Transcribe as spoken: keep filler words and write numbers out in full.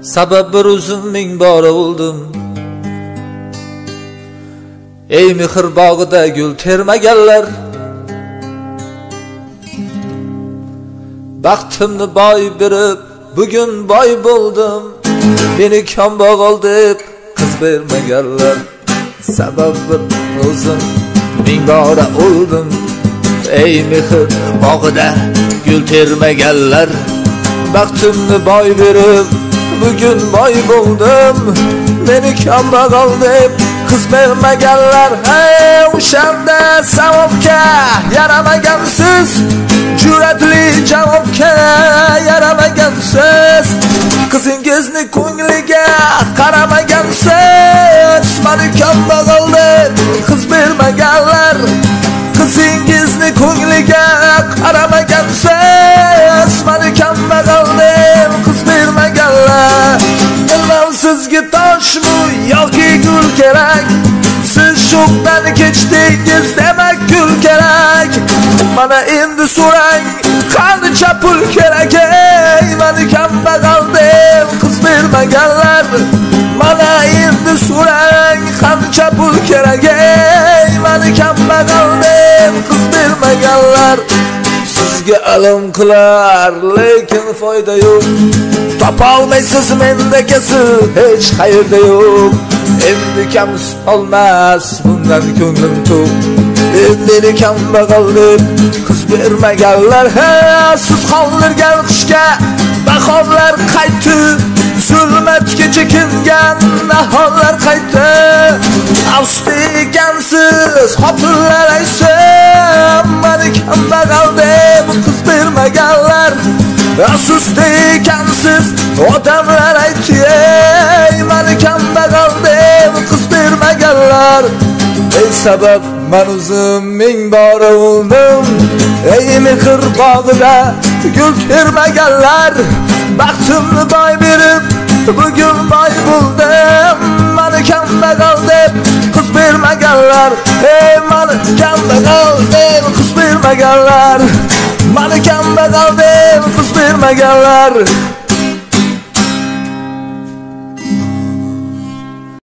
Sabab bir uzun ming bora o'ldim. Ey mehr bog'ida gul termaganlar, baxtimni boy berib bugun boy bo'ldim. Meni kambag'al deb qiz bermaganlar, sabab bir uzun ming bora o'ldim. Ey mehr bog'ida gul termaganlar, baxtimni boy berib bugun boy bo'ldim. Meni kambag'al deb qiz bermaganlar, hey o'shanda savobga yaramagansiz, jur'atli javobga yaramagansiz, qizingizni ko'ngliga qaramagansiz. Meni kambag'al deb qiz bermaganlar, qizingizni ko'ngliga qaramagansiz. Meni kambag'al deb qiz bermaganlar. Bilmam sizga toshmi yoki gul kerak, siz shokdan kechdingiz demak gul kerak. Mana endi so'rang qancha pul kerak, ey meni kambag'al deb qiz bermaganlar. Mana endi so'rang qancha pul kerak, ey meni kambag'al deb qiz bermaganlar. Sizga alam qilar lekin foyda yo'q, topolmaysiz mendekasi hech qayerda yo'q. Endi kam olmas bundan ko'nglim to'q, meni kambag'al deb qiz bermaganlar. Ha, siz qoldirgan qishga bahorlar qaytdi, zulmatga chekingan nahorlar qaytdi. Afsus ekansiz xotinlar aytsin, meni kambag'al deb qiz bermaganlar. Afsus ekansiz odamlar aytdi, ey meni kambag'al deb qiz bermaganlar. Ey sabab men o'zim ming bora o'ldim. Ey mehr bog'ida gul termaganlar, baxtimni boy berib bugun boy bo'ldim. Meni kambag'al deb qiz bermaganlar, ey meni kambag'al deb qiz bermaganlar, meni kambag'al deb qiz bermaganlar.